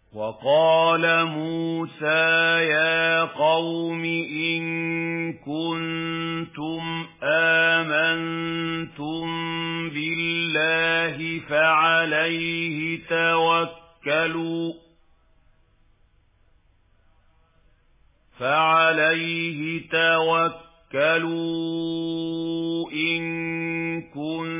وقال موسى يا قوم إن كنتم آمنتم بالله فعليه توكلوا إن كنتم